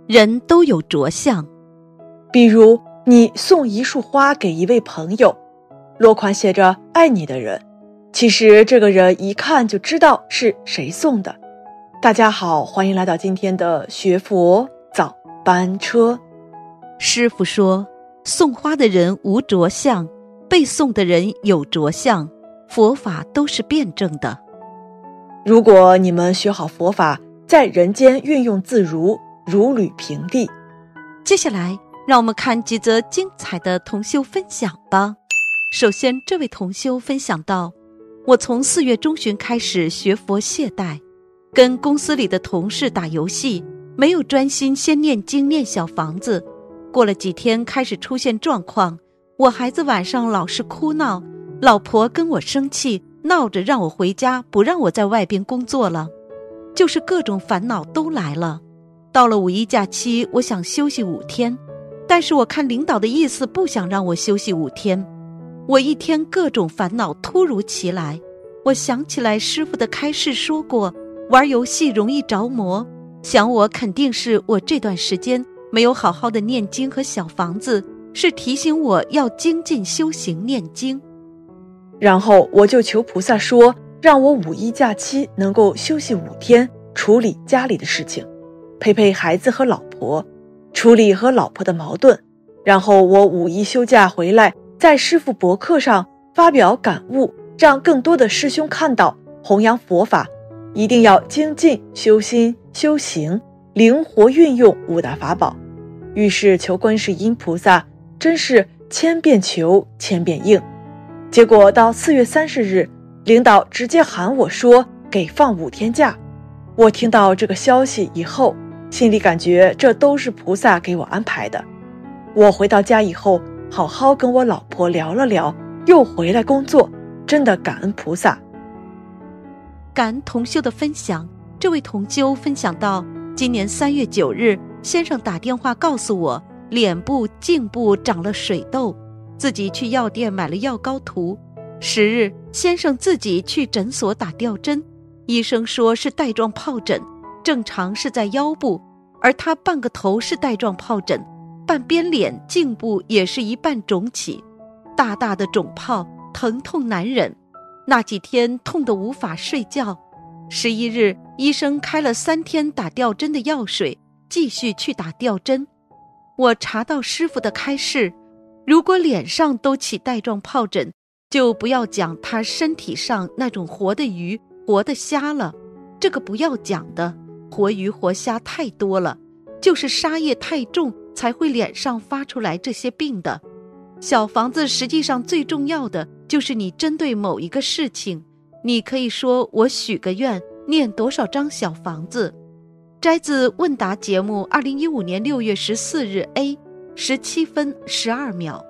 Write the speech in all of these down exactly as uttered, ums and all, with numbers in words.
人都有着相。 比如你送一束花给一位朋友，落款写着爱你的人，其实这个人一看就知道是谁送的。大家好，欢迎来到今天的学佛早班车。 师父说，送花的人无着相，被送的人有着相，佛法都是辩证的。 如果你们学好佛法，在人间运用自如，如履平地。 接下来让我们看几则精彩的同修分享吧。首先，这位同修分享到，我从四月中旬开始学佛懈怠，跟公司里的同事打游戏，没有专心先念经念小房子。过了几天开始出现状况，我孩子晚上老是哭闹，老婆跟我生气，闹着让我回家，不让我在外边工作了，就是各种烦恼都来了。到了五一假期，我想休息五天，但是我看领导的意思不想让我休息五天。我一天各种烦恼突如其来，我想起来师父的开示说过，玩游戏容易着魔，想我肯定是我这段时间没有好好的念经和小房子，是提醒我要精进修行念经。 然后我就求菩萨说，让我五一假期能够休息五天，处理家里的事情，陪陪孩子和老婆，处理和老婆的矛盾。然后我五一休假回来，在师父博客上发表感悟，让更多的师兄看到，弘扬佛法一定要精进修心修行，灵活运用五大法宝。于是求观世音菩萨，真是千遍求千遍应。结果到四月三十日，领导直接喊我说给放五天假。我听到这个消息以后，心里感觉这都是菩萨给我安排的。我回到家以后，好好跟我老婆聊了聊，又回来工作，真的感恩菩萨。 感恩同修的分享。这位同修分享到，今年三月九日，先生打电话告诉我，脸部颈部长了水痘，自己去药店买了药膏涂。十日，先生自己去诊所打吊针，医生说是带状疱疹，正常是在腰部，而他半个头是带状疱疹，半边脸颈部也是一半肿起，大大的肿泡，疼痛难忍，那几天痛得无法睡觉。十一日，医生开了三天打吊针的药水，继续去打吊针。我查到师父的开示，如果脸上都起带状疱疹，就不要讲他身体上那种活的鱼活的虾了，这个不要讲的，活鱼活虾太多了，就是杀业太重才会脸上发出来这些病的。小房子实际上最重要的就是你针对某一个事情，你可以说我许个愿，念多少张小房子。摘自问答节目二零一五年六月十四日 A 十七分十二秒。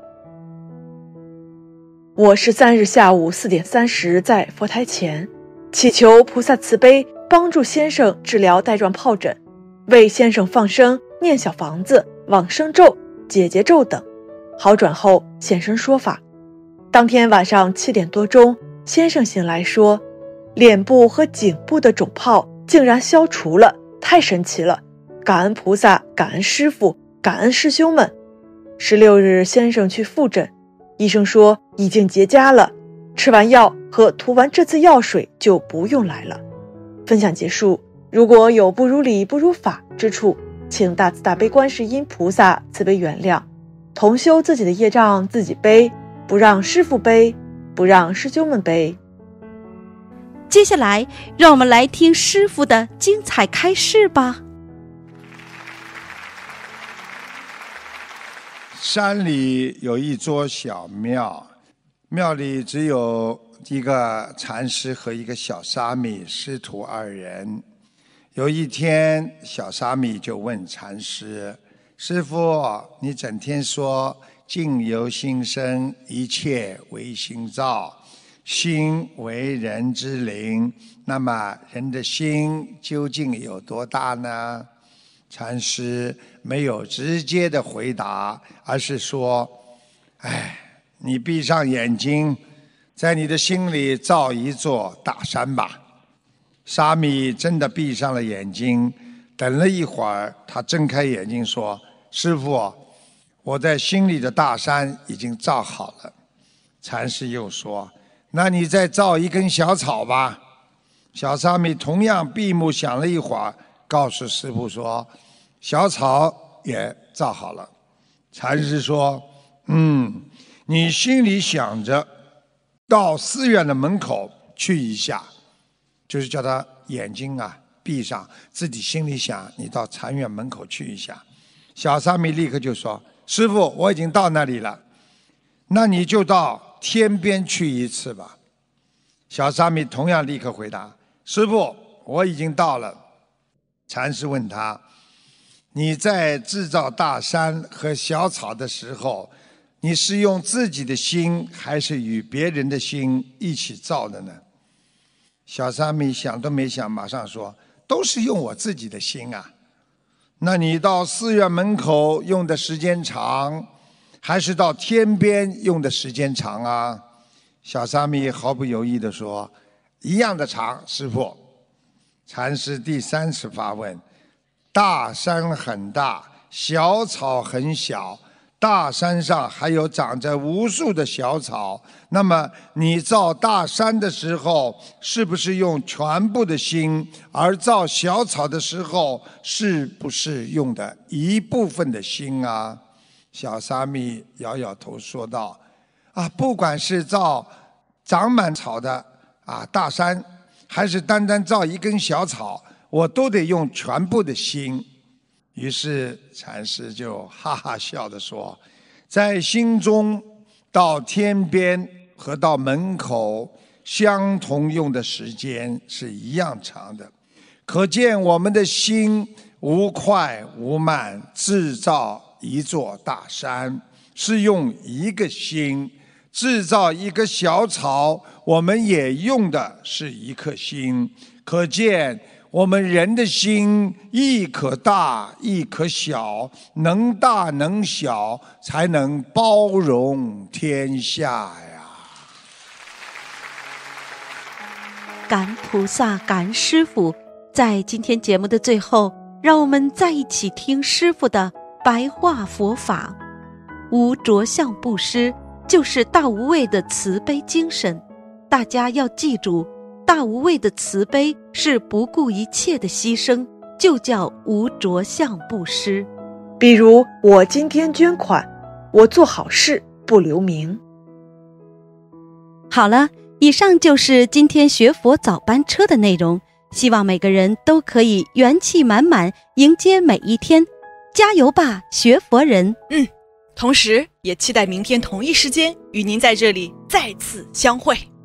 我十三日下午四点三十在佛台前祈求菩萨慈悲，帮助先生治疗带状疱疹，为先生放生、念小房子、往生咒、解结咒等。好转后现身说法。当天晚上七点多钟，先生醒来说，脸部和颈部的肿泡竟然消除了，太神奇了！感恩菩萨，感恩师父，感恩师兄们。十六日，先生去复诊，医生说已经结痂了，吃完药和涂完这次药水就不用来了。分享结束。如果有不如理不如法之处，请大慈大悲观世音菩萨慈悲原谅。同修自己的业障自己背，不让师父背，不让师兄们背。 接下来让我们来听师父的精彩开示吧。 山里有一座小庙，庙里只有一个禅师和一个小沙弥，师徒二人。有一天，小沙弥就问禅师，师父，你整天说境由心生，一切唯心造，心为人之灵，那么人的心究竟有多大呢？禅师没有直接的回答，而是说，哎，你闭上眼睛，在你的心里造一座大山吧。沙弥真的闭上了眼睛， 等了一会儿，他睁开眼睛说：师父，我在心里的大山已经造好了。禅师又说：那你再造一根小草吧。小沙弥同样闭目想了一会儿，告诉师父说：小草也造好了。禅师说：嗯，你心里想着到寺院的门口去一下，就是叫他眼睛啊闭上，自己心里想你到禅院门口去一下。小沙弥立刻就说：师父，我已经到那里了。那你就到天边去一次吧。小沙弥同样立刻回答：师父，我已经到了。禅师问他：你在制造大山和小草的时候，你是用自己的心还是与别人的心一起造的呢？小沙弥想都没想，马上说：都是用我自己的心啊。那你到寺院门口用的时间长，还是到天边用的时间长啊？小沙弥毫不犹豫地说：一样的长，师父。禅师第三次发问：大山很大，小草很小，大山上还有长着无数的小草，那么你造大山的时候是不是用全部的心，而造小草的时候是不是用的一部分的心啊？小沙弥摇摇头说道：啊，不管是造长满草的啊大山，还是单单造一根小草，我都得用全部的心。于是禅师就哈哈笑地说：在心中到天边和到门口相同用的时间是一样长的，可见我们的心无快无慢，制造一座大山是用一个心，制造一个小草我们也用的是一颗心，可见我们人的心亦可大亦可小，能大能小，才能包容天下呀。 感恩菩萨，感恩师父。在今天节目的最后，让我们再一起听师父的白话佛法。无着相布施就是大无畏的慈悲精神，大家要记住，大无畏的慈悲是不顾一切的牺牲，就叫无着相布施。 比如我今天捐款，我做好事不留名。 好了，以上就是今天学佛早班车的内容，希望每个人都可以元气满满迎接每一天，加油吧，学佛人。 嗯，同时也期待明天同一时间与您在这里再次相会。